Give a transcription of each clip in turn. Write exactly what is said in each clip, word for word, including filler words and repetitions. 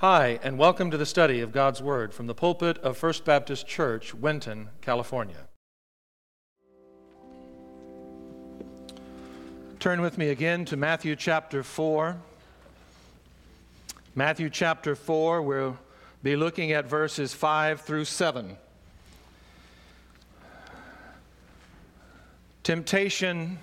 Hi, and welcome to the study of God's Word from the pulpit of First Baptist Church, Winton, California. Turn with me again to Matthew chapter four. Matthew chapter four, we'll be looking at verses five through seven. Temptation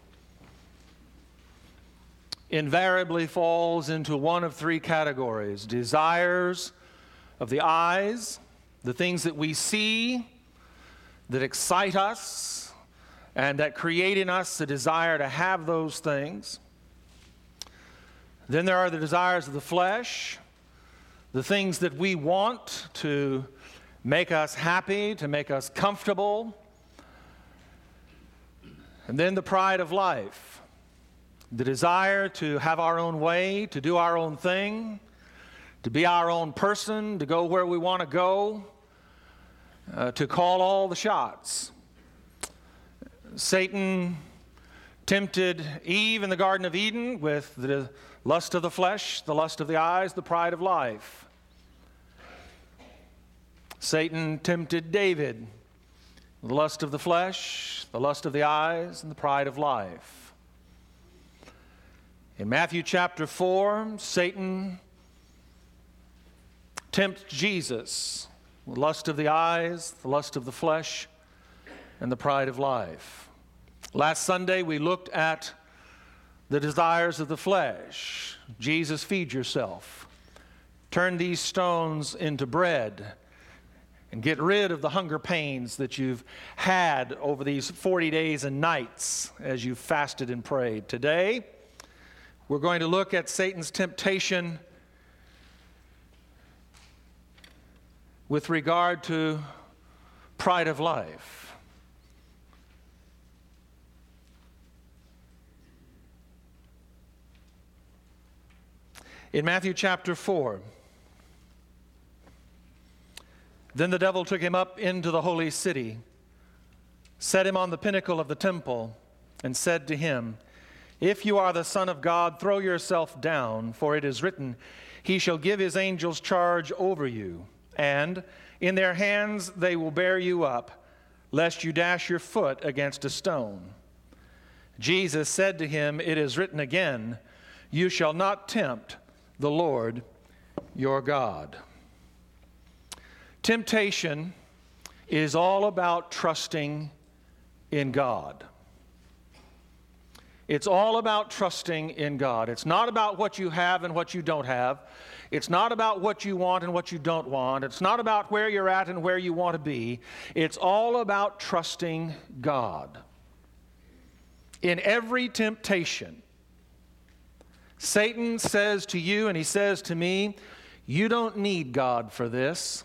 invariably falls into one of three categories: desires of the eyes, the things that we see that excite us and that create in us a desire to have those things. Then there are the desires of the flesh, the things that we want to make us happy, to make us comfortable. And then the pride of life, the desire to have our own way, to do our own thing, to be our own person, to go where we want to go, uh, to call all the shots. Satan tempted Eve in the Garden of Eden with the lust of the flesh, the lust of the eyes, the pride of life. Satan tempted David with the lust of the flesh, the lust of the eyes, and the pride of life. In Matthew chapter four, Satan tempts Jesus with the lust of the eyes, the lust of the flesh, and the pride of life. Last Sunday, we looked at the desires of the flesh. Jesus, feed yourself. Turn these stones into bread and get rid of the hunger pains that you've had over these forty days and nights as you've fasted and prayed. Today, we're going to look at Satan's temptation with regard to pride of life. In Matthew chapter four, then the devil took him up into the holy city, set him on the pinnacle of the temple, and said to him, "If you are the Son of God, throw yourself down, for it is written, He shall give His angels charge over you, and in their hands they will bear you up, lest you dash your foot against a stone." Jesus said to him, "It is written again, you shall not tempt the Lord your God." Temptation is all about trusting in God. It's all about trusting in God. It's not about what you have and what you don't have. It's not about what you want and what you don't want. It's not about where you're at and where you want to be. It's all about trusting God. In every temptation, Satan says to you and he says to me, you don't need God for this.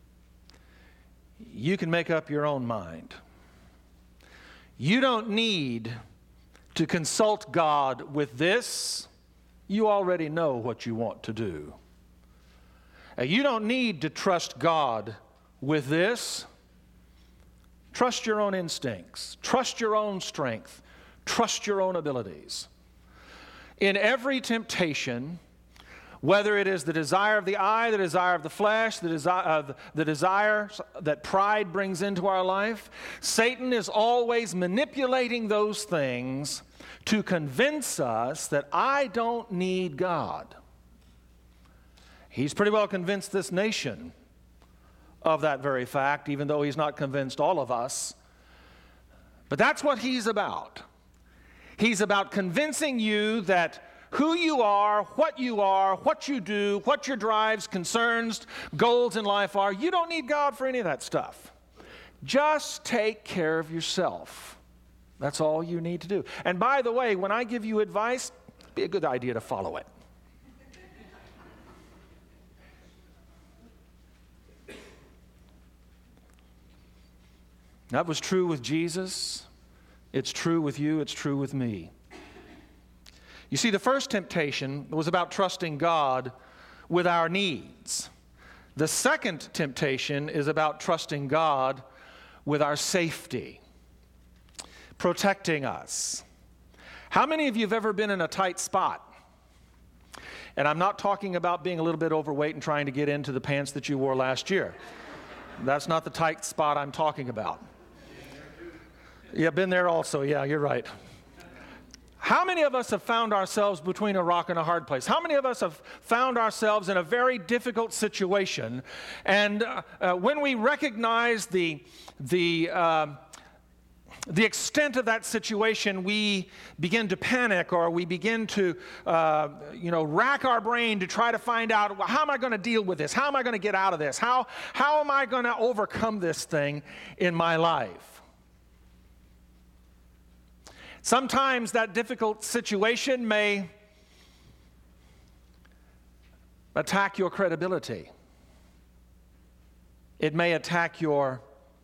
You can make up your own mind. You don't need to consult God with this. You already know what you want to do. Uh, you don't need to trust God with this. Trust your own instincts. Trust your own strength. Trust your own abilities. In every temptation, whether it is the desire of the eye, the desire of the flesh, the desire, uh, the, the desire that pride brings into our life, Satan is always manipulating those things to convince us that I don't need God. He's pretty well convinced this nation of that very fact, even though he's not convinced all of us. But that's what he's about. He's about convincing you that who you are, what you are, what you do, what your drives, concerns, goals in life are. You don't need God for any of that stuff. Just take care of yourself. That's all you need to do. And by the way, when I give you advice, it'd be a good idea to follow it. That was true with Jesus. It's true with you. It's true with me. You see, the first temptation was about trusting God with our needs. The second temptation is about trusting God with our safety, protecting us. How many of you have ever been in a tight spot And I'm not talking about being a little bit overweight and trying to get into the pants that you wore last year. That's not the tight spot I'm talking about. Yeah, been there also. Yeah, you're right. How many of us have found ourselves between a rock and a hard place? How many of us have found ourselves in a very difficult situation? And uh, uh, when we recognize the, the, uh, the extent of that situation, we begin to panic, or we begin to uh, you know, rack our brain to try to find out, well, how am I going to deal with this? How am I going to get out of this? How, how am I going to overcome this thing in my life? Sometimes that difficult situation may attack your credibility. It may attack your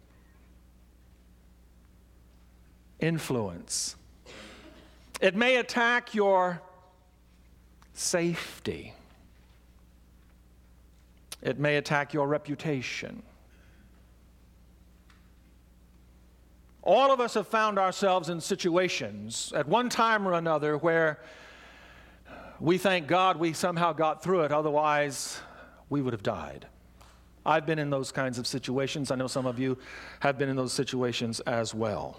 influence. It may attack your safety. It may attack your reputation. All of us have found ourselves in situations at one time or another where we thank God we somehow got through it, otherwise we would have died. I've been in those kinds of situations. I know some of you have been in those situations as well.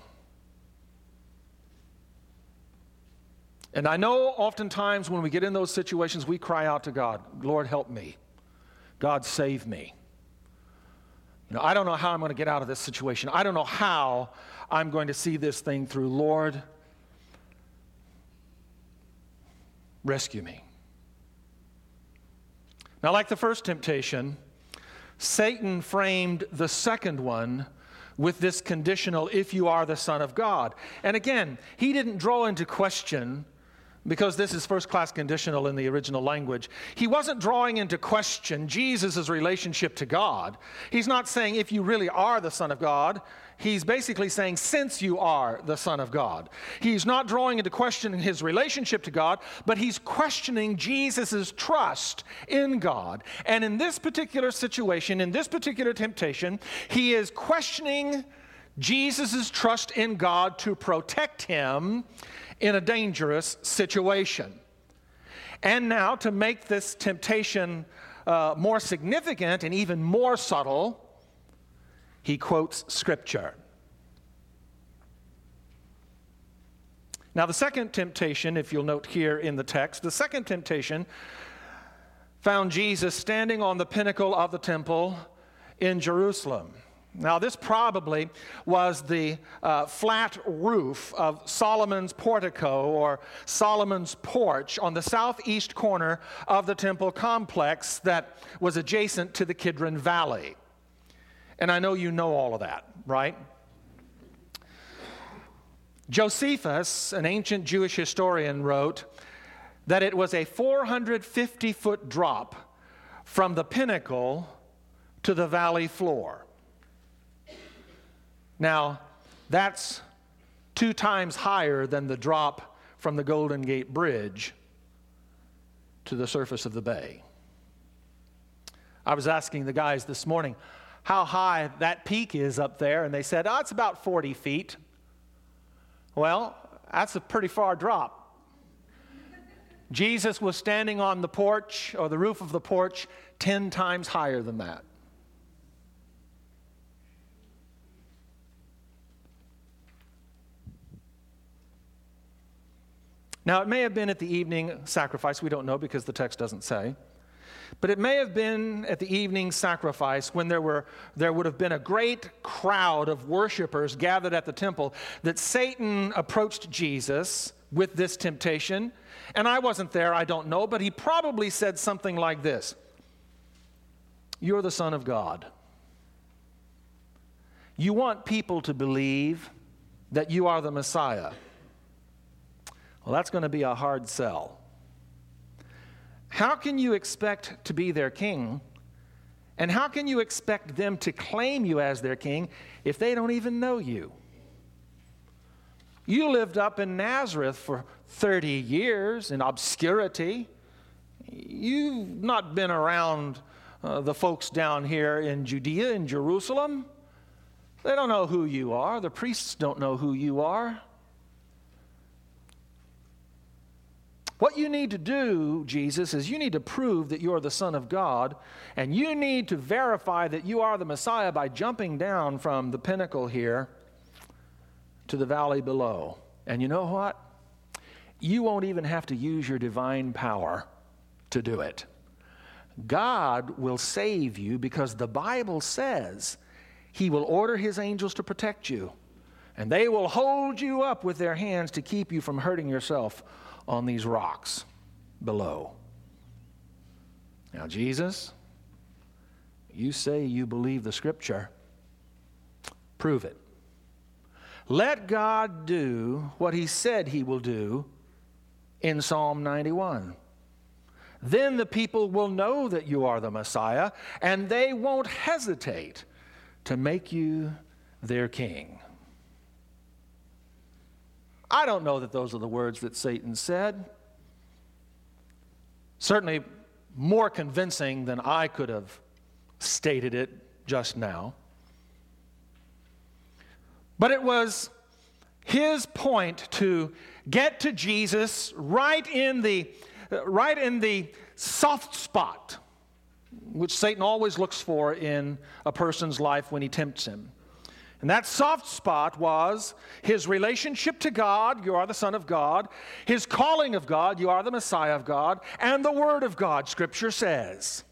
And I know oftentimes when we get in those situations, we cry out to God, Lord, help me. God, save me. You know, I don't know how I'm going to get out of this situation. I don't know how I'm going to see this thing through. Lord, rescue me. Now, like the first temptation, Satan framed the second one with this conditional, if you are the Son of God. And again, he didn't draw into question, because this is first-class conditional in the original language, he wasn't drawing into question Jesus' relationship to God. He's not saying, if you really are the Son of God. He's basically saying, since you are the Son of God. He's not drawing into question his relationship to God, but he's questioning Jesus' trust in God. And in this particular situation, in this particular temptation, he is questioning Jesus' trust in God to protect him in a dangerous situation. And now, to make this temptation uh, more significant and even more subtle, he quotes Scripture. Now, the second temptation, if you'll note here in the text, the second temptation found Jesus standing on the pinnacle of the temple in Jerusalem. Now, this probably was the uh, flat roof of Solomon's portico, or Solomon's porch, on the southeast corner of the temple complex that was adjacent to the Kidron Valley. And I know you know all of that, right? Josephus, an ancient Jewish historian, wrote that it was a four hundred fifty foot drop from the pinnacle to the valley floor. Now, that's two times higher than the drop from the Golden Gate Bridge to the surface of the bay. I was asking the guys this morning how high that peak is up there, and they said, oh, it's about forty feet. Well, that's a pretty far drop. Jesus was standing on the porch, or the roof of the porch, ten times higher than that. Now, it may have been at the evening sacrifice. We don't know because the text doesn't say. But it may have been at the evening sacrifice when there were there would have been a great crowd of worshipers gathered at the temple that Satan approached Jesus with this temptation. And I wasn't there, I don't know, but he probably said something like this: "You're the Son of God. You want people to believe that you are the Messiah. Well, that's going to be a hard sell. How can you expect to be their king? And how can you expect them to claim you as their king if they don't even know you? You lived up in Nazareth for thirty years in obscurity. You've not been around uh, the folks down here in Judea, in Jerusalem. They don't know who you are. The priests don't know who you are. What you need to do, Jesus, is you need to prove that you're the Son of God, and you need to verify that you are the Messiah by jumping down from the pinnacle here to the valley below. And you know what? You won't even have to use your divine power to do it. God will save you because the Bible says He will order His angels to protect you, and they will hold you up with their hands to keep you from hurting yourself on these rocks below. Now, Jesus, you say you believe the Scripture. Prove it. Let God do what He said He will do in Psalm ninety-one. Then the people will know that you are the Messiah, and they won't hesitate to make you their king. I don't know that those are the words that Satan said. Certainly more convincing than I could have stated it just now. But it was his point to get to Jesus right in the, right in the soft spot, which Satan always looks for in a person's life when he tempts him. And that soft spot was his relationship to God, you are the Son of God, his calling of God, you are the Messiah of God, and the Word of God, Scripture says.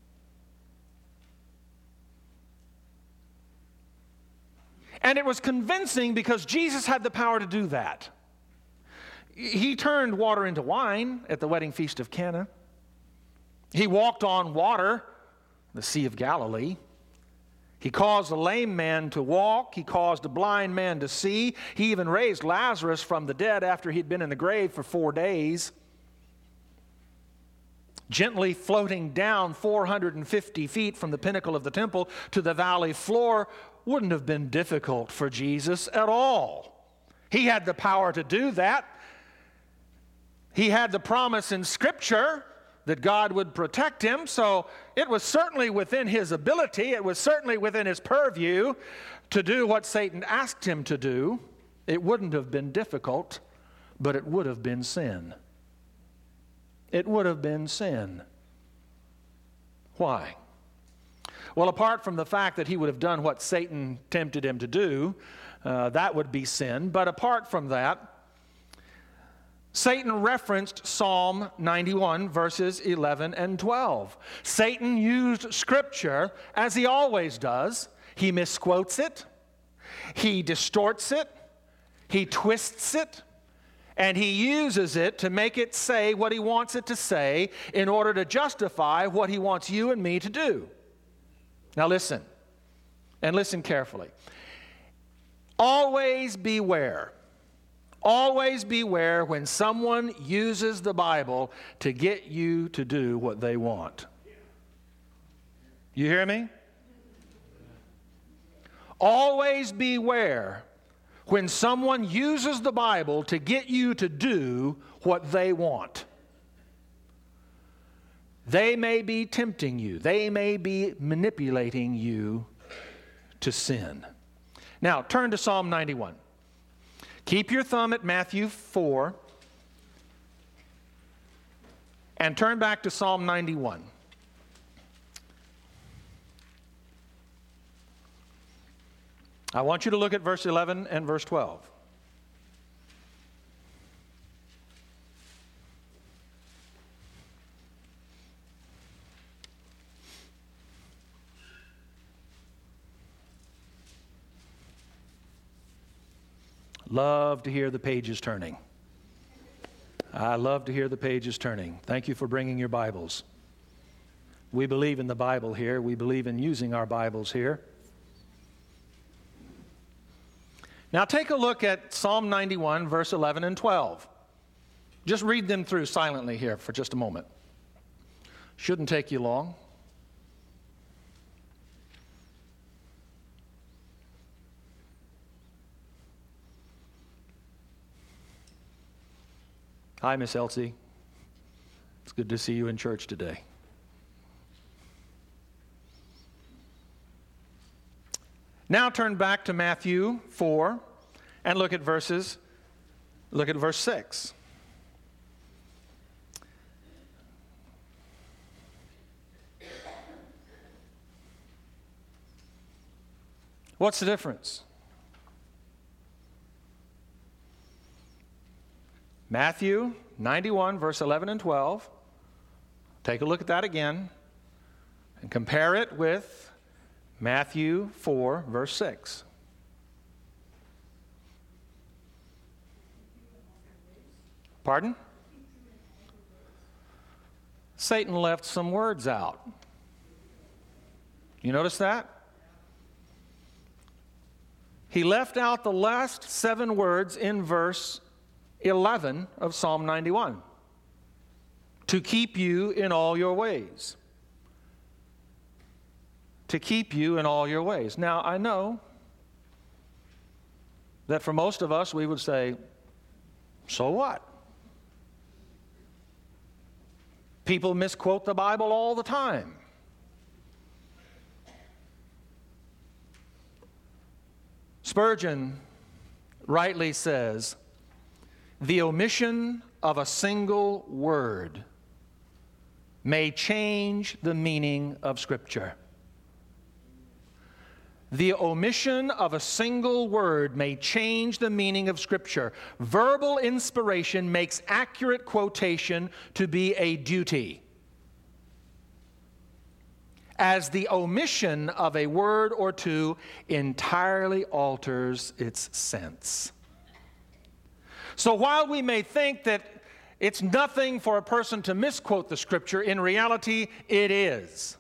And it was convincing because Jesus had the power to do that. He turned water into wine at the wedding feast of Cana. He walked on water, the Sea of Galilee. He caused a lame man to walk. He caused a blind man to see. He even raised Lazarus from the dead after he'd been in the grave for four days. Gently floating down four hundred fifty feet from the pinnacle of the temple to the valley floor wouldn't have been difficult for Jesus at all. He had the power to do that. He had the promise in Scripture that God would protect him, so it was certainly within his ability, it was certainly within his purview to do what Satan asked him to do. It wouldn't have been difficult, but it would have been sin. It would have been sin. Why? Well, apart from the fact that he would have done what Satan tempted him to do, uh, that would be sin, but apart from that, Satan referenced Psalm ninety-one, verses eleven and twelve. Satan used Scripture, as he always does. He misquotes it, he distorts it, he twists it, and he uses it to make it say what he wants it to say in order to justify what he wants you and me to do. Now listen, and listen carefully. Always beware. Always beware when someone uses the Bible to get you to do what they want. You hear me? Always beware when someone uses the Bible to get you to do what they want. They may be tempting you. They may be manipulating you to sin. Now, turn to Psalm ninety-one. Keep your thumb at Matthew four and turn back to Psalm ninety-one. I want you to look at verse eleven and verse twelve. Love to hear the pages turning. I love to hear the pages turning. Thank you for bringing your Bibles. We believe in the Bible here. We believe in using our Bibles here. Now take a look at Psalm ninety-one, verse eleven and twelve. Just read them through silently here for just a moment. Shouldn't take you long. Hi, Miss Elsie. It's good to see you in church today. Now turn back to Matthew four and look at verses, look at verse six. What's the difference? Matthew ninety-one, verse eleven and twelve. Take a look at that again and compare it with Matthew four, verse six. Pardon? Satan left some words out. You notice that? He left out the last seven words in verse eleven of Psalm ninety-one. To keep you in all your ways. To keep you in all your ways. Now, I know that for most of us, we would say, so what? People misquote the Bible all the time. Spurgeon rightly says, the omission of a single word may change the meaning of Scripture. The omission of a single word may change the meaning of Scripture. Verbal inspiration makes accurate quotation to be a duty, as the omission of a word or two entirely alters its sense. So while we may think that it's nothing for a person to misquote the Scripture, in reality, it is.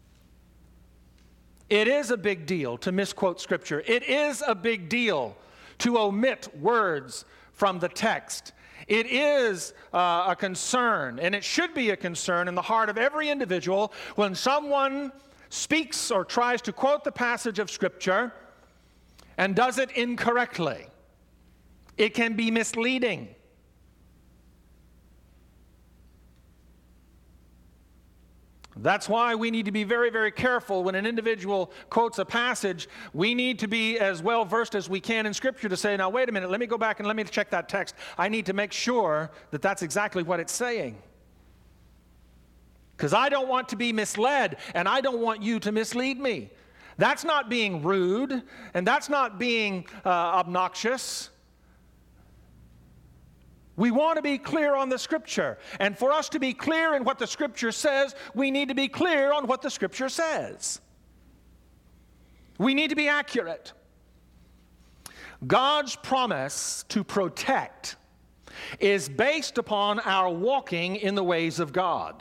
It is a big deal to misquote Scripture. It is a big deal to omit words from the text. It is uh, a concern, and it should be a concern in the heart of every individual when someone speaks or tries to quote the passage of Scripture and does it incorrectly. It can be misleading. That's why we need to be very, very careful when an individual quotes a passage. We need to be as well versed as we can in Scripture to say, now wait a minute, let me go back and let me check that text. I need to make sure that that's exactly what it's saying. Because I don't want to be misled, and I don't want you to mislead me. That's not being rude, and that's not being uh, obnoxious. We want to be clear on the Scripture. And for us to be clear in what the Scripture says, we need to be clear on what the Scripture says. We need to be accurate. God's promise to protect is based upon our walking in the ways of God,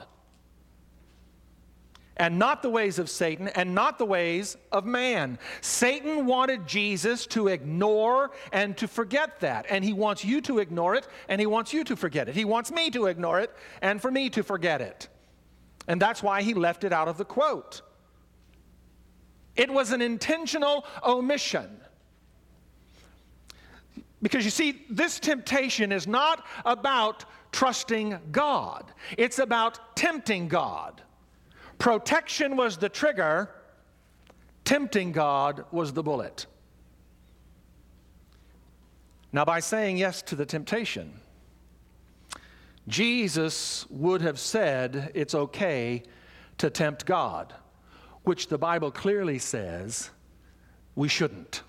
and not the ways of Satan, and not the ways of man. Satan wanted Jesus to ignore and to forget that, and he wants you to ignore it, and he wants you to forget it. He wants me to ignore it, and for me to forget it. And that's why he left it out of the quote. It was an intentional omission. Because you see, this temptation is not about trusting God. It's about tempting God. Protection was the trigger, tempting God was the bullet. Now, by saying yes to the temptation, Jesus would have said it's okay to tempt God, which the Bible clearly says we shouldn't.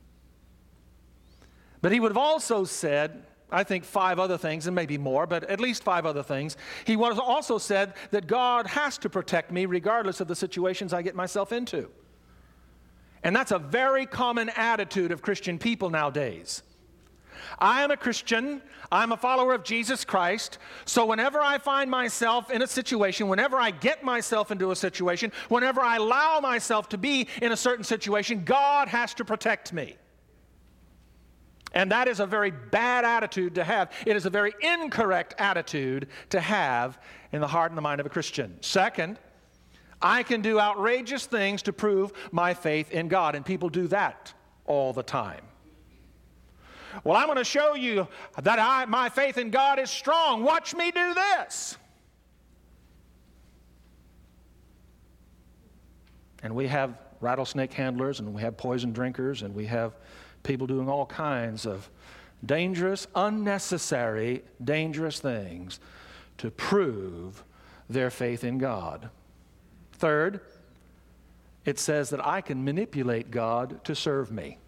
But he would have also said, I think five other things, and maybe more, but at least five other things. He was also said that God has to protect me regardless of the situations I get myself into. And that's a very common attitude of Christian people nowadays. I am a Christian, I'm a follower of Jesus Christ, so whenever I find myself in a situation, whenever I get myself into a situation, whenever I allow myself to be in a certain situation, God has to protect me. And that is a very bad attitude to have. It is a very incorrect attitude to have in the heart and the mind of a Christian. Second, I can do outrageous things to prove my faith in God, and people do that all the time. Well, I'm going to show you that I, my faith in God is strong. Watch me do this. And we have rattlesnake handlers, and we have poison drinkers, and we have people doing all kinds of dangerous, unnecessary, dangerous things to prove their faith in God. Third, it says that I can manipulate God to serve me.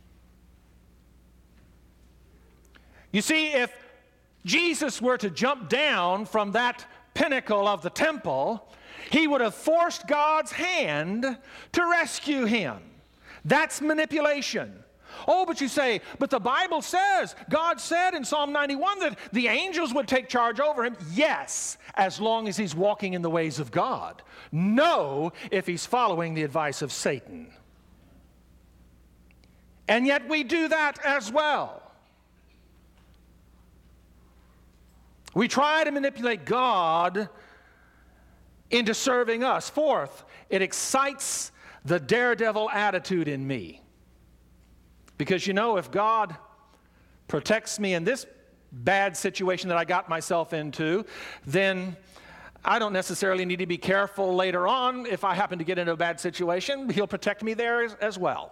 You see, if Jesus were to jump down from that pinnacle of the temple, he would have forced God's hand to rescue him. That's manipulation. Oh, but you say, but the Bible says, God said in Psalm ninety-one that the angels would take charge over him. Yes, as long as he's walking in the ways of God. No, if he's following the advice of Satan. And yet we do that as well. We try to manipulate God into serving us. Fourth, it excites the daredevil attitude in me. Because, you know, if God protects me in this bad situation that I got myself into, then I don't necessarily need to be careful later on. If I happen to get into a bad situation, he'll protect me there as, as well.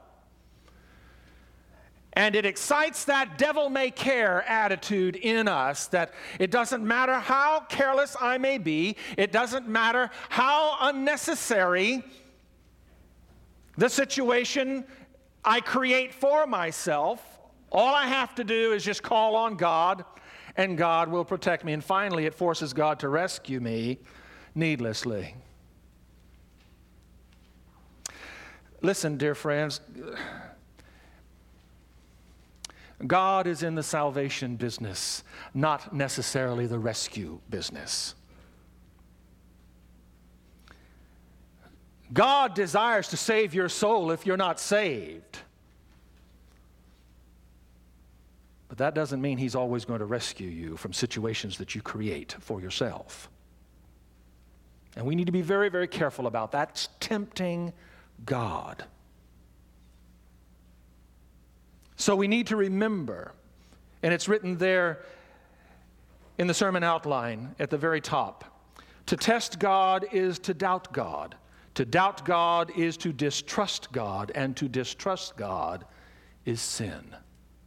And it excites that devil may care attitude in us, that it doesn't matter how careless I may be, it doesn't matter how unnecessary the situation I create for myself. All I have to do is just call on God, and God will protect me. And finally, it forces God to rescue me needlessly. Listen, dear friends, God is in the salvation business, not necessarily the rescue business. God desires to save your soul if you're not saved. But that doesn't mean he's always going to rescue you from situations that you create for yourself. And we need to be very, very careful about that. It's tempting God. So we need to remember, and it's written there in the sermon outline at the very top, to test God is to doubt God. To doubt God is to distrust God, and to distrust God is sin.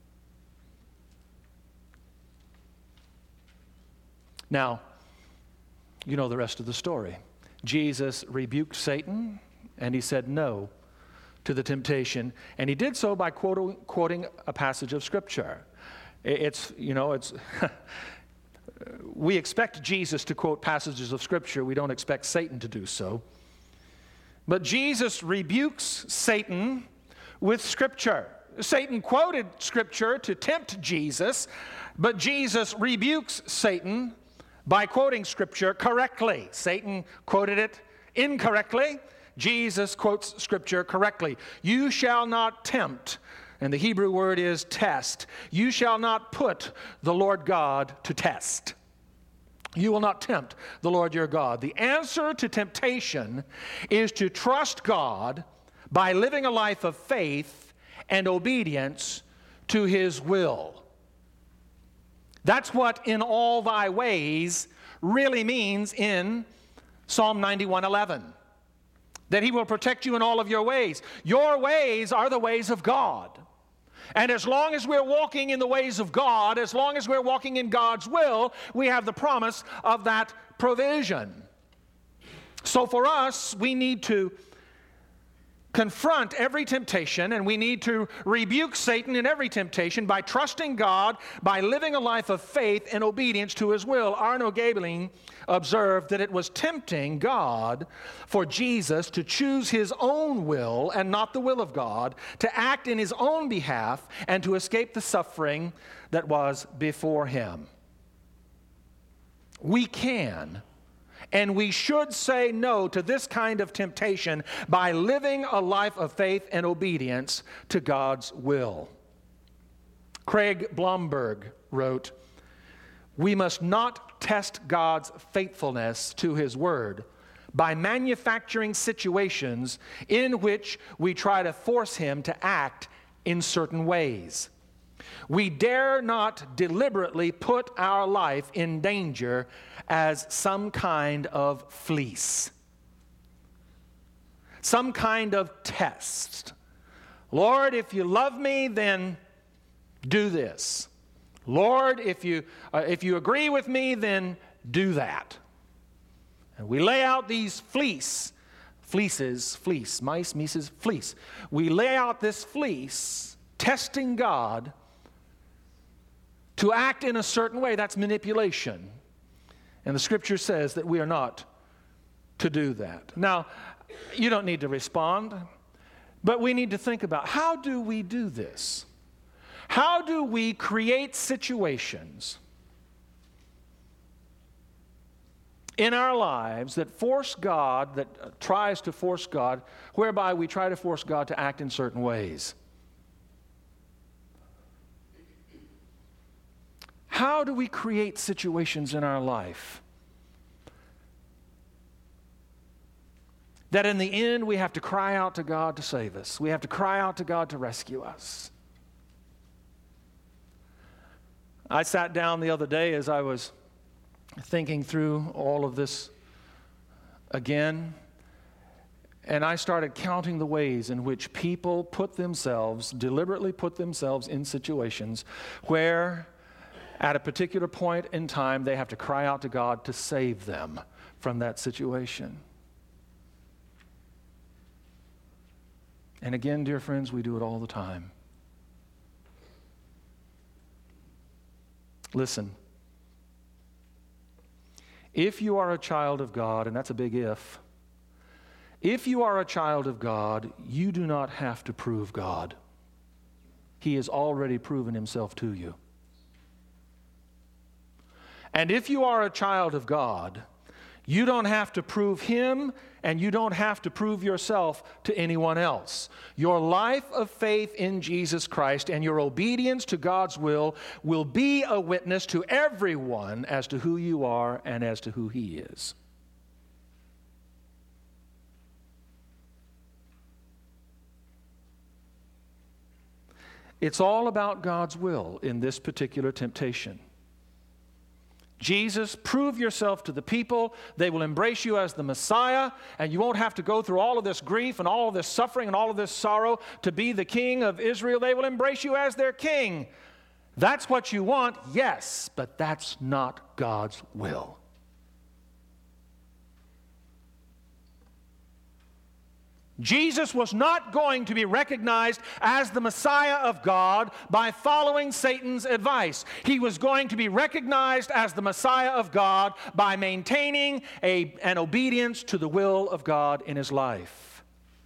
Now, you know the rest of the story. Jesus rebuked Satan, and he said no to the temptation, and he did so by quoting, quoting a passage of Scripture. It's, you know, it's... we expect Jesus to quote passages of Scripture. We don't expect Satan to do so. But Jesus rebukes Satan with Scripture. Satan quoted Scripture to tempt Jesus, but Jesus rebukes Satan by quoting Scripture correctly. Satan quoted it incorrectly. Jesus quotes Scripture correctly. You shall not tempt, and the Hebrew word is test. You shall not put the Lord God to test. You will not tempt the Lord your God. The answer to temptation is to trust God by living a life of faith and obedience to his will. That's what in all thy ways really means in Psalm ninety-one eleven. That he will protect you in all of your ways. Your ways are the ways of God. And as long as we're walking in the ways of God, as long as we're walking in God's will, we have the promise of that provision. So for us, we need to confront every temptation, and we need to rebuke Satan in every temptation by trusting God, by living a life of faith and obedience to his will. Arno Gaebling observed that it was tempting God for Jesus to choose his own will and not the will of God, to act in his own behalf and to escape the suffering that was before him. We can and we should say no to this kind of temptation by living a life of faith and obedience to God's will. Craig Blomberg wrote, "We must not test God's faithfulness to his word by manufacturing situations in which we try to force him to act in certain ways. We dare not deliberately put our life in danger as some kind of fleece, some kind of test. Lord, if you love me, then do this. Lord, if you, uh, if you agree with me, then do that." And we lay out these fleece fleeces, fleece, mice, mices, fleece. We lay out this fleece, testing God to act in a certain way. That's manipulation. And the Scripture says that we are not to do that. Now, you don't need to respond, but we need to think about, how do we do this? How do we create situations in our lives that force God, that uh, tries to force God, whereby we try to force God to act in certain ways? How do we create situations in our life that in the end we have to cry out to God to save us? We have to cry out to God to rescue us. I sat down the other day as I was thinking through all of this again, and I started counting the ways in which people put themselves, deliberately put themselves in situations where at a particular point in time they have to cry out to God to save them from that situation. And again, dear friends, we do it all the time. Listen, if you are a child of God, and that's a big if, if you are a child of God, you do not have to prove God. He has already proven himself to you. And if you are a child of God, you don't have to prove him, and you don't have to prove yourself to anyone else. Your life of faith in Jesus Christ and your obedience to God's will will be a witness to everyone as to who you are and as to who he is. It's all about God's will in this particular temptation. Jesus, prove yourself to the people. They will embrace you as the Messiah, and you won't have to go through all of this grief and all of this suffering and all of this sorrow to be the king of Israel. They will embrace you as their king. That's what you want, yes, but that's not God's will. Jesus was not going to be recognized as the Messiah of God by following Satan's advice. He was going to be recognized as the Messiah of God by maintaining a, an obedience to the will of God in his life.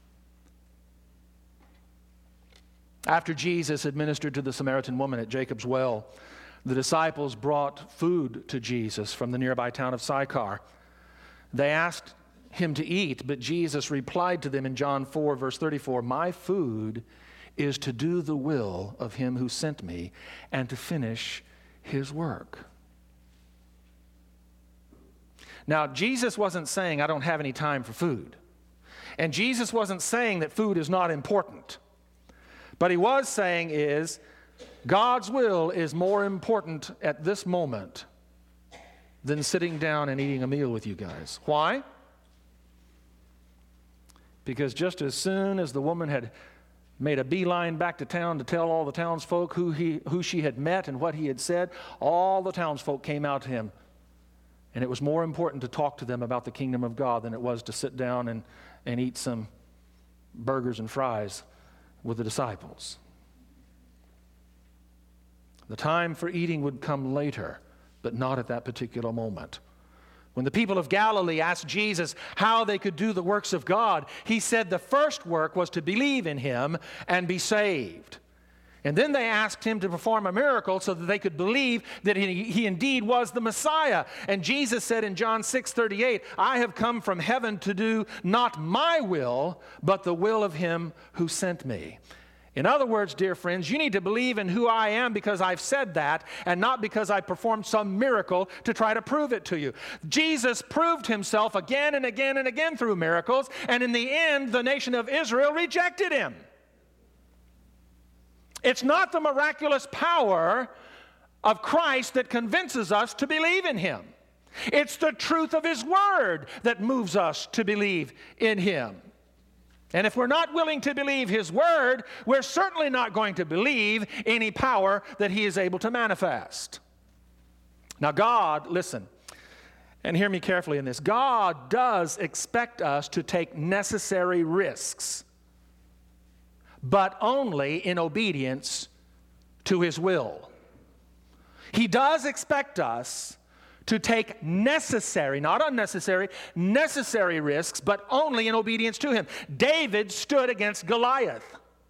After Jesus had ministered to the Samaritan woman at Jacob's well, the disciples brought food to Jesus from the nearby town of Sychar. They asked him to eat, but Jesus replied to them in John four, verse thirty-four, "My food is to do the will of him who sent me and to finish his work." Now, Jesus wasn't saying, "I don't have any time for food." And Jesus wasn't saying that food is not important. But he was saying is, God's will is more important at this moment than sitting down and eating a meal with you guys. Why? Because just as soon as the woman had made a beeline back to town to tell all the townsfolk who he, who she had met and what he had said, all the townsfolk came out to him. And it was more important to talk to them about the kingdom of God than it was to sit down and, and eat some burgers and fries with the disciples. The time for eating would come later, but not at that particular moment. When the people of Galilee asked Jesus how they could do the works of God, he said the first work was to believe in him and be saved. And then they asked him to perform a miracle so that they could believe that he, he indeed was the Messiah. And Jesus said in John six thirty-eight, "I have come from heaven to do not my will, but the will of him who sent me." In other words, dear friends, you need to believe in who I am because I've said that, and not because I performed some miracle to try to prove it to you. Jesus proved himself again and again and again through miracles, and in the end, the nation of Israel rejected him. It's not the miraculous power of Christ that convinces us to believe in him. It's the truth of his word that moves us to believe in him. And if we're not willing to believe his word, we're certainly not going to believe any power that he is able to manifest. Now God, listen, And hear me carefully in this. God does expect us to take necessary risks, but only in obedience to His will. He does expect us to take necessary, not unnecessary, necessary risks, but only in obedience to Him. David stood against Goliath.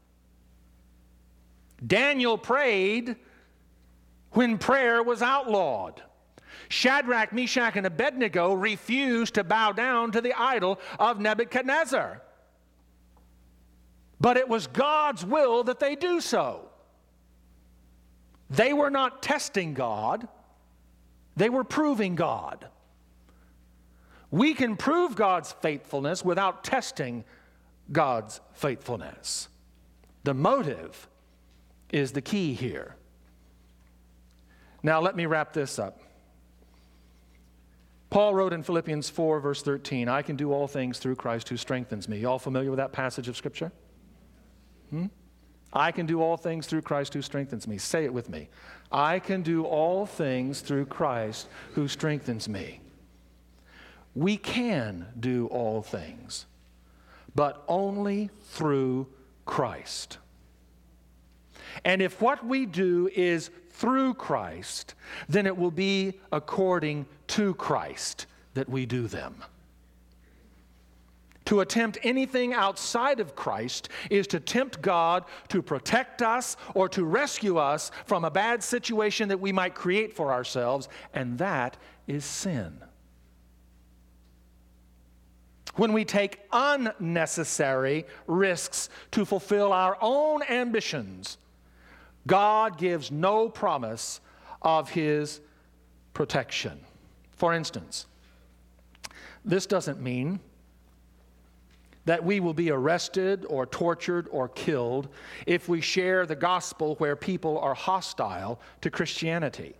Daniel prayed when prayer was outlawed. Shadrach, Meshach, and Abednego refused to bow down to the idol of Nebuchadnezzar. But it was God's will that they do so. They were not testing God. They were proving God. We can prove God's faithfulness without testing God's faithfulness. The motive is the key here. Now let me wrap this up. Paul wrote in Philippians four, verse thirteen, I can do all things through Christ who strengthens me. You all familiar with that passage of Scripture? Hmm? I can do all things through Christ who strengthens me. Say it with me. I can do all things through Christ who strengthens me. We can do all things, but only through Christ. And if what we do is through Christ, then it will be according to Christ that we do them. To attempt anything outside of Christ is to tempt God to protect us or to rescue us from a bad situation that we might create for ourselves, and that is sin. When we take unnecessary risks to fulfill our own ambitions, God gives no promise of His protection. For instance, this doesn't mean that we will be arrested or tortured or killed if we share the gospel where people are hostile to Christianity.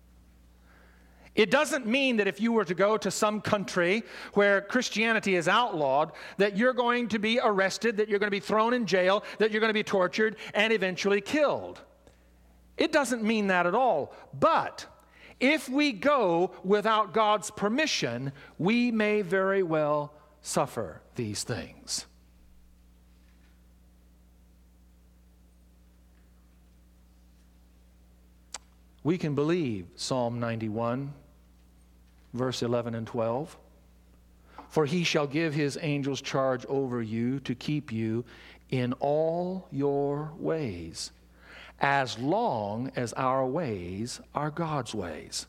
It doesn't mean that if you were to go to some country where Christianity is outlawed, that you're going to be arrested, that you're going to be thrown in jail, that you're going to be tortured and eventually killed. It doesn't mean that at all. But if we go without God's permission, we may very well suffer these things. We can believe Psalm ninety-one, verse eleven and twelve. For He shall give His angels charge over you to keep you in all your ways, as long as our ways are God's ways.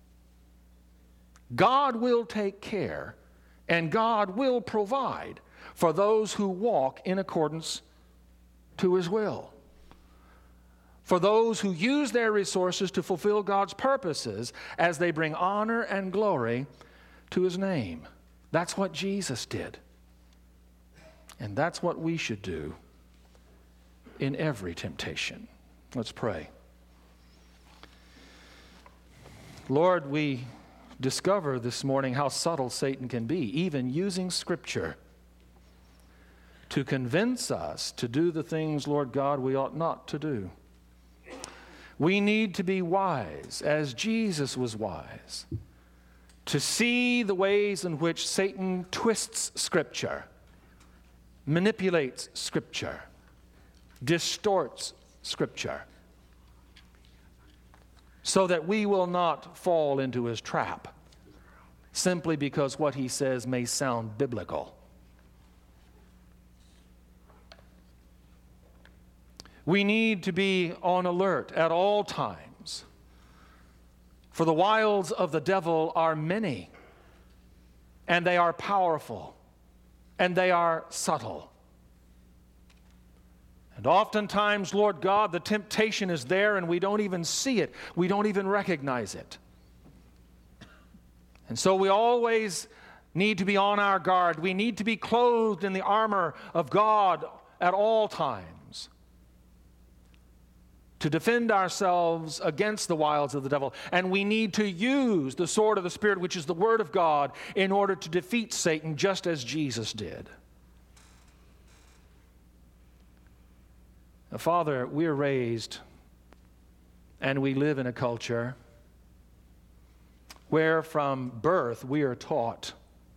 God will take care and God will provide for those who walk in accordance to His will. For those who use their resources to fulfill God's purposes as they bring honor and glory to His name. That's what Jesus did. And that's what we should do in every temptation. Let's pray. Lord, we discover this morning how subtle Satan can be, even using Scripture to convince us to do the things, Lord God, we ought not to do. We need to be wise, as Jesus was wise, to see the ways in which Satan twists Scripture, manipulates Scripture, distorts Scripture, so that we will not fall into his trap simply because what he says may sound biblical. We need to be on alert at all times, for the wiles of the devil are many, and they are powerful, and they are subtle. And oftentimes, Lord God, the temptation is there and we don't even see it. We don't even recognize it. And so we always need to be on our guard. We need to be clothed in the armor of God at all times to defend ourselves against the wiles of the devil. And we need to use the sword of the Spirit, which is the Word of God, in order to defeat Satan, just as Jesus did. Now, Father, we are raised and we live in a culture where from birth we are taught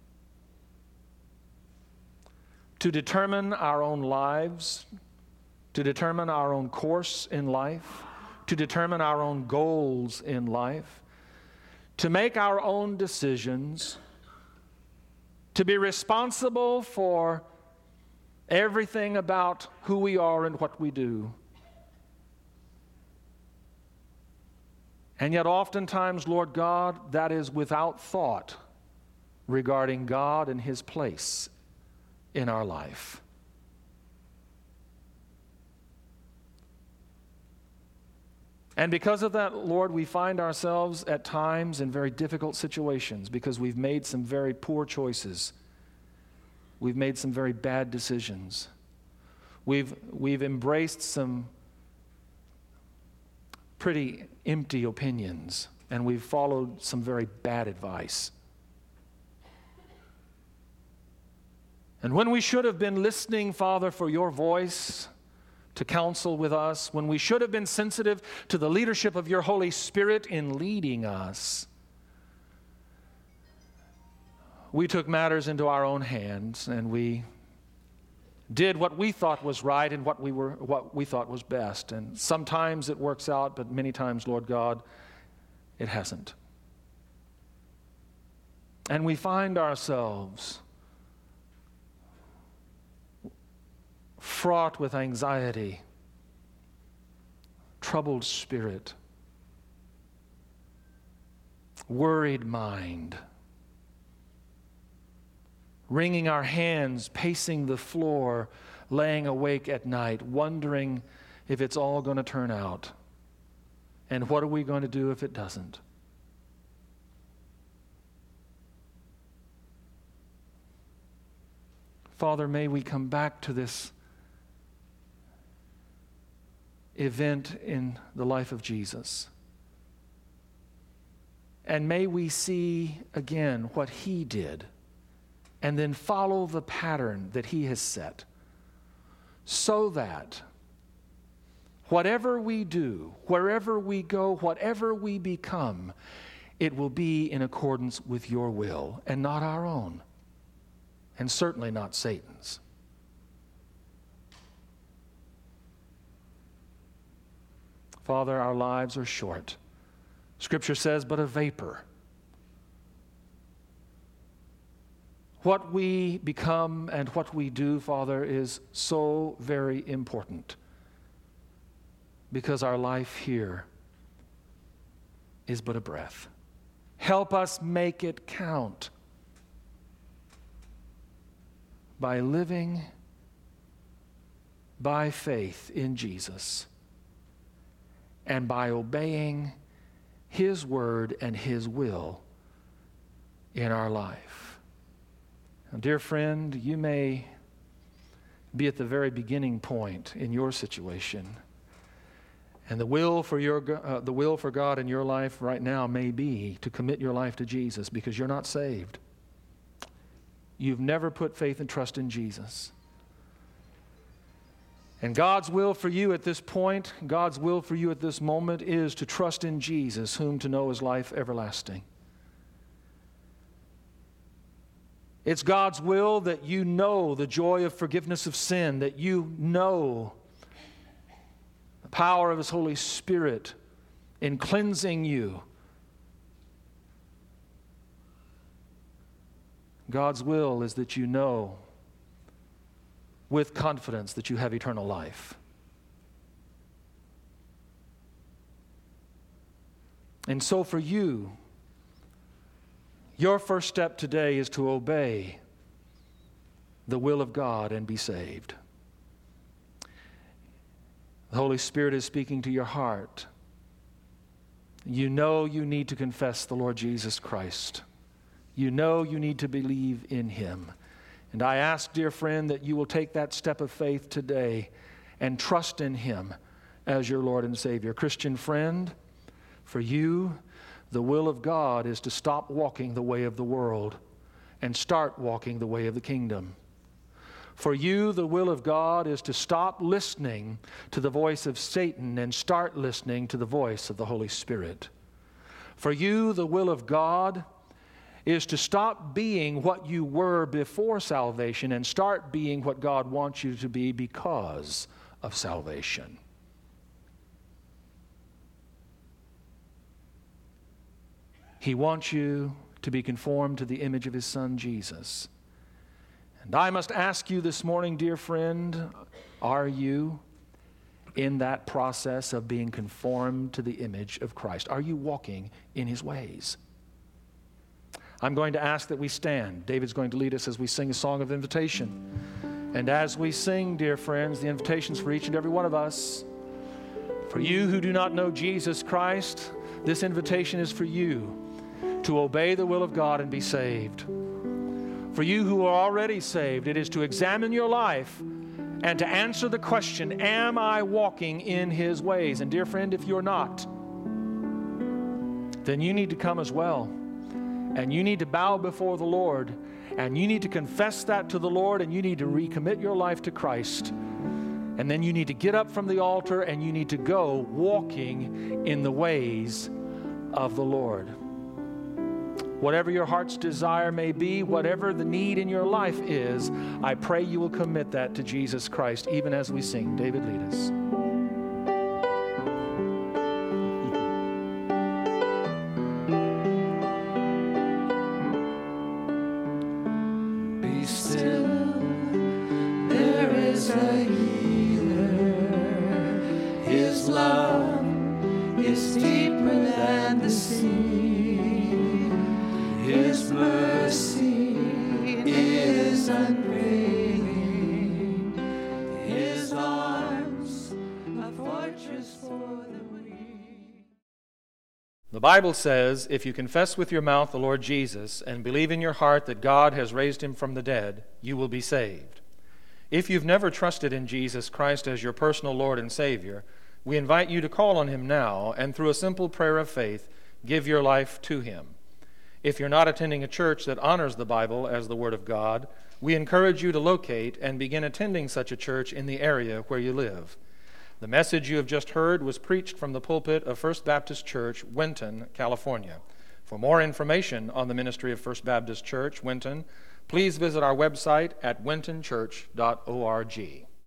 to determine our own lives, to determine our own course in life, to determine our own goals in life, to make our own decisions, to be responsible for everything about who we are and what we do. And yet oftentimes, Lord God, that is without thought regarding God and His place in our life. And because of that, Lord, we find ourselves at times in very difficult situations because we've made some very poor choices. We've made some very bad decisions. We've, we've embraced some pretty empty opinions, and we've followed some very bad advice. And when we should have been listening, Father, for your voice to counsel with us, when we should have been sensitive to the leadership of your Holy Spirit in leading us, we took matters into our own hands and we did what we thought was right and what we were what we thought was best. And sometimes it works out, but many times, Lord God, it hasn't. And we find ourselves fraught with anxiety, troubled spirit, worried mind, wringing our hands, pacing the floor, laying awake at night, wondering if it's all going to turn out. And what are we going to do if it doesn't? Father, may we come back to this event in the life of Jesus. And may we see again what He did, and then follow the pattern that He has set, so that whatever we do, wherever we go, whatever we become, it will be in accordance with your will and not our own, and certainly not Satan's. Father, our lives are short. Scripture says, but a vapor. What we become and what we do, Father, is so very important, because our life here is but a breath. Help us make it count by living by faith in Jesus and by obeying His word and His will in our life. Now, dear friend, you may be at the very beginning point in your situation, and the will for your uh, the will for God in your life right now may be to commit your life to Jesus, because you're not saved. You've never put faith and trust in Jesus. And God's will for you at this point, God's will for you at this moment is to trust in Jesus, whom to know is life everlasting. It's God's will that you know the joy of forgiveness of sin, that you know the power of His Holy Spirit in cleansing you. God's will is that you know with confidence that you have eternal life. And so for you, your first step today is to obey the will of God and be saved. The Holy Spirit is speaking to your heart. You know you need to confess the Lord Jesus Christ. You know you need to believe in Him. And I ask, dear friend, that you will take that step of faith today and trust in Him as your Lord and Savior. Christian friend, for you, the will of God is to stop walking the way of the world and start walking the way of the kingdom. For you, the will of God is to stop listening to the voice of Satan and start listening to the voice of the Holy Spirit. For you, the will of God is to stop being what you were before salvation and start being what God wants you to be because of salvation. He wants you to be conformed to the image of His Son, Jesus. And I must ask you this morning, dear friend, are you in that process of being conformed to the image of Christ? Are you walking in His ways? I'm going to ask that we stand. David's going to lead us as we sing a song of invitation. And as we sing, dear friends, the invitation's for each and every one of us. For you who do not know Jesus Christ, this invitation is for you to obey the will of God and be saved. For you who are already saved, it is to examine your life and to answer the question, am I walking in His ways? And dear friend, if you're not, then you need to come as well. And you need to bow before the Lord. And you need to confess that to the Lord, and you need to recommit your life to Christ. And then you need to get up from the altar and you need to go walking in the ways of the Lord. Whatever your heart's desire may be, whatever the need in your life is, I pray you will commit that to Jesus Christ, even as we sing. David, lead us. Be still, there is a healer. His love is deeper than the sea. His mercy is unfailing. His arms a fortress for the weak. The Bible says, if you confess with your mouth the Lord Jesus and believe in your heart that God has raised Him from the dead, you will be saved. If you've never trusted in Jesus Christ as your personal Lord and Savior, we invite you to call on Him now and through a simple prayer of faith, give your life to Him. If you're not attending a church that honors the Bible as the Word of God, we encourage you to locate and begin attending such a church in the area where you live. The message you have just heard was preached from the pulpit of First Baptist Church, Winton, California. For more information on the ministry of First Baptist Church, Winton, please visit our website at winton church dot org.